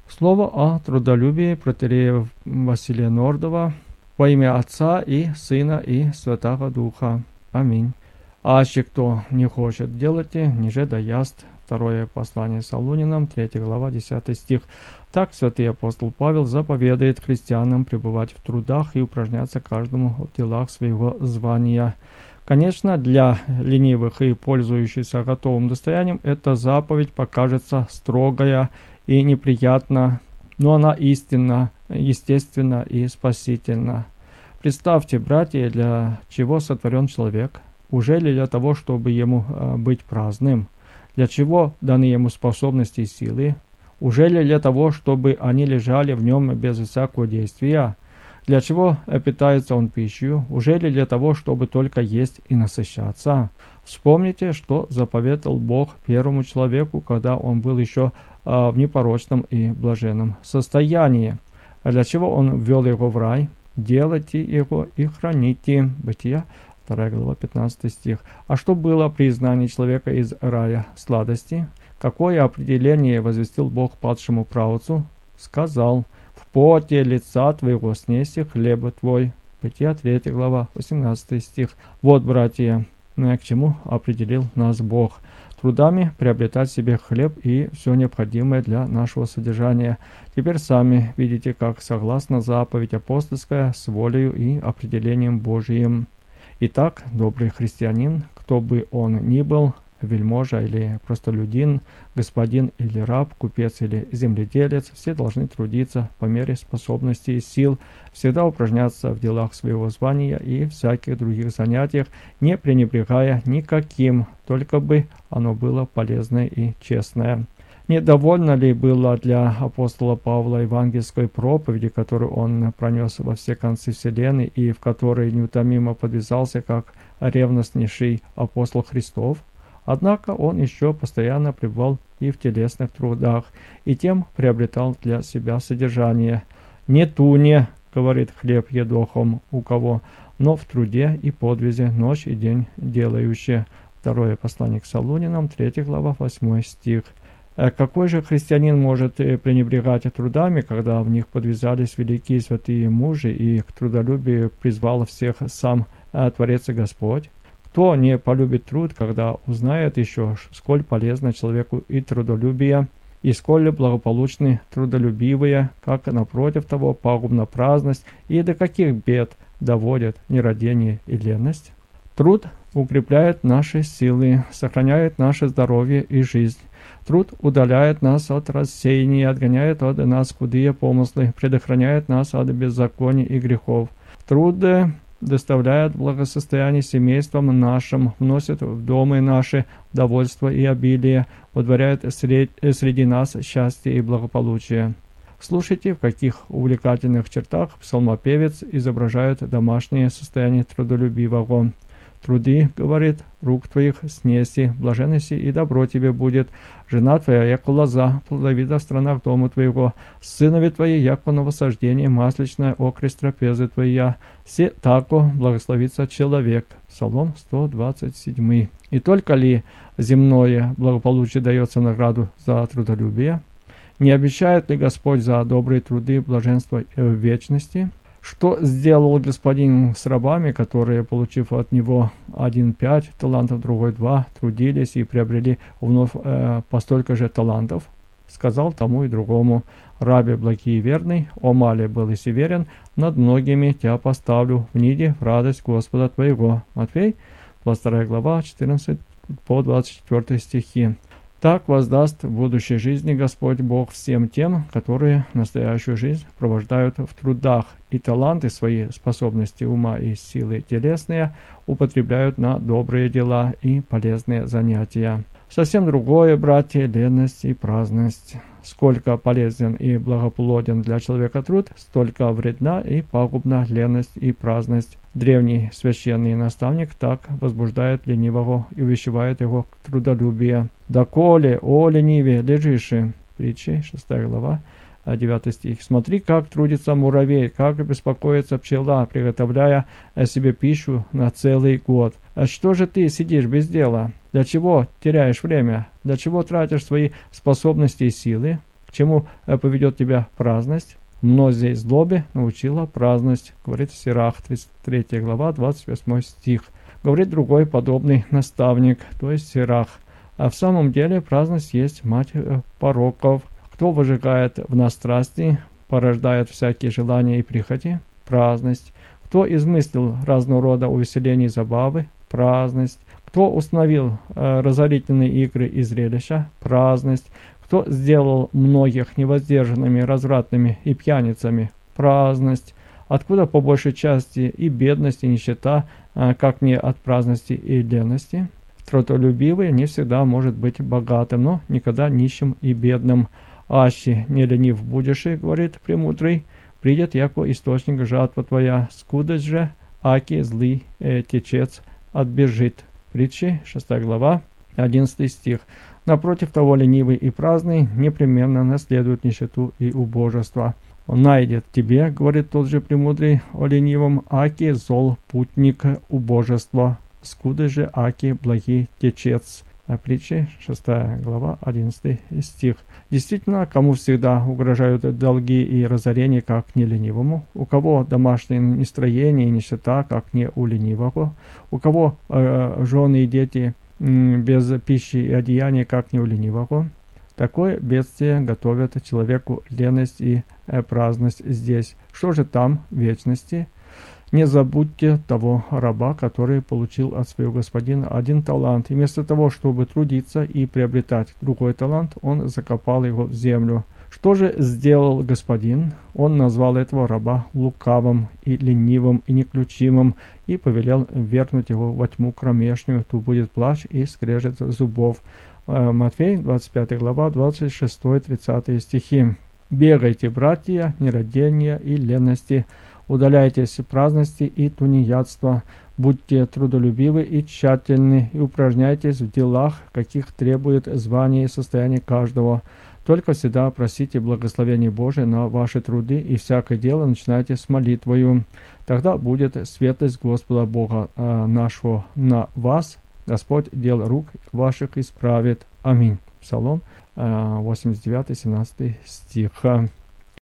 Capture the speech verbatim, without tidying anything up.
Слово о трудолюбии протоиерея Василия Нордова во имя Отца и Сына и Святого Духа. Аминь. А аще кто не хочет делать, ниже да яст. Второе послание Солунянам, третья глава, десятый стих. Так святый апостол Павел заповедует христианам пребывать в трудах и упражняться каждому в делах своего звания. Конечно, для ленивых и пользующихся готовым достоянием эта заповедь покажется строгая и неприятна, но она истинна, естественна и спасительна. Представьте, братья, для чего сотворен человек? Ужели для того, чтобы ему быть праздным? Для чего даны ему способности и силы? Ужели для того, чтобы они лежали в нем без всякого действия? Для чего питается он пищей? Ужели для того, чтобы только есть и насыщаться? Вспомните, что заповедал Бог первому человеку, когда он был еще а, в непорочном и блаженном состоянии. А для чего он ввел его в рай? Делайте его и храните. Бытия, вторая глава, пятнадцатый стих. А что было при изгнании человека из рая сладости? Какое определение возвестил Бог падшему праотцу? Сказал: «В поте лица твоего снеси хлеба твой». Бытия, третья глава, восемнадцатый стих. Вот, братья, к чему определил нас Бог. Трудами приобретать себе хлеб и все необходимое для нашего содержания. Теперь сами видите, как согласно заповедь апостольская с волею и определением Божиим. Итак, добрый христианин, кто бы он ни был, вельможа или простолюдин, господин или раб, купец или земледелец, все должны трудиться по мере способностей и сил, всегда упражняться в делах своего звания и всяких других занятиях, не пренебрегая никаким, только бы оно было полезное и честное. Недовольно ли было для апостола Павла евангельской проповеди, которую он пронес во все концы вселенной и в которой неутомимо подвязался как ревностнейший апостол Христов? Однако он еще постоянно пребывал и в телесных трудах, и тем приобретал для себя содержание. «Не туне, — говорит, — хлеб едохом у кого, но в труде и подвизе ночь и день делающие». Второе послание к Солунянам, третья глава, восьмой стих. Какой же христианин может пренебрегать трудами, когда в них подвязались великие святые мужи, и к трудолюбию призвал всех сам Творец и Господь? Кто не полюбит труд, когда узнает еще, сколь полезно человеку и трудолюбие, и сколь благополучны трудолюбивые, как напротив того пагубна праздность, и до каких бед доводят нерадение и ленность? Труд укрепляет наши силы, сохраняет наше здоровье и жизнь. Труд удаляет нас от рассеяния, отгоняет от нас худые помыслы, предохраняет нас от беззаконий и грехов. Труд доставляет благосостояние семействам нашим, вносит в дома наши довольство и обилие, водворяет сред... среди нас счастье и благополучие. Слушайте, в каких увлекательных чертах псалмопевец изображает домашнее состояние трудолюбивого. «Труды, — говорит, — рук твоих снеси, блаженности и добро тебе будет. Жена твоя, яко лоза, плодовита в странах дома твоего. Сынови твои, яко новосаждение, масличное окрест трапезы твоя. Се тако благословится человек». Псалом сто двадцать семь. И только ли земное благополучие дается награду за трудолюбие? Не обещает ли Господь за добрые труды блаженства в вечности? Что сделал господин с рабами, которые, получив от него один пять талантов, другой два, трудились и приобрели вновь э, по столько же талантов? Сказал тому и другому: «Рабе благий и верный, о мале был и северен, над многими тебя поставлю, вниди в радость Господа твоего». Матфей, двадцать вторая глава, четырнадцатый по двадцать четвёртый стихи. Так воздаст в будущей жизни Господь Бог всем тем, которые настоящую жизнь провождают в трудах и таланты свои, способности ума и силы телесные употребляют на добрые дела и полезные занятия. Совсем другое, братья, ленность и праздность. Сколько полезен и благоплоден для человека труд, столько вредна и пагубна леность и праздность. Древний священный наставник так возбуждает ленивого и увещевает его к трудолюбию. «Доколе, о лениве, лежиши!» Притчи, шестая глава, девятый стих. «Смотри, как трудится муравей, как беспокоится пчела, приготовляя себе пищу на целый год. А что же ты сидишь без дела? Для чего теряешь время? Для чего тратишь свои способности и силы? К чему поведет тебя праздность? Мнозей злобе научила праздность, говорит Сирах, тридцать третья глава, двадцать восьмой стих. Говорит другой подобный наставник, то есть Сирах. А в самом деле праздность есть мать пороков. Кто выжигает в нас страсти, порождает всякие желания и прихоти? Праздность. Кто измыслил разного рода увеселений и забавы? Праздность. Кто установил э, разорительные игры и зрелища? Праздность. Кто сделал многих невоздержанными, развратными и пьяницами? Праздность. Откуда по большей части и бедность, и нищета, э, как не от праздности и ленности? Трудолюбивый не всегда может быть богатым, но никогда нищим и бедным. Аще не ленив будешь, говорит премудрый, придет яко источник жатва твоя, скудость же, аки злый э, течец отбежит. Притчи, шестая глава, одиннадцатый стих. Напротив того, ленивый и праздный непременно наследует нищету и убожество. Он найдет тебе, говорит тот же премудрый, о ленивом, аки зол путник убожества, скудость же, аки благий течец. Притчи, шестая глава, одиннадцатый стих. Действительно, кому всегда угрожают долги и разорения, как не ленивому? У кого домашнее нестроение и нищета, как не у ленивого? У кого э, жены и дети э, без пищи и одеяния, как не у ленивого? Такое бедствие готовят человеку леность и э, праздность здесь. Что же там в вечности? Не забудьте того раба, который получил от своего господина один талант. И вместо того, чтобы трудиться и приобретать другой талант, он закопал его в землю. Что же сделал господин? Он назвал этого раба лукавым и ленивым и неключимым и повелел ввергнуть его во тьму кромешнюю. Тут будет плач и скрежет зубов. Матфей, двадцать пятая глава, двадцать шестой тридцатый стихи. «Бегайте, братья, нерадения и ленности, удаляйтесь праздности и тунеядства, будьте трудолюбивы и тщательны, и упражняйтесь в делах, каких требует звание и состояние каждого. Только всегда просите благословения Божия на ваши труды, и всякое дело начинайте с молитвою. Тогда будет светлость Господа Бога э, нашего на вас. Господь дел рук ваших исправит. Аминь». Псалом восемьдесят девятый, семнадцатый стих.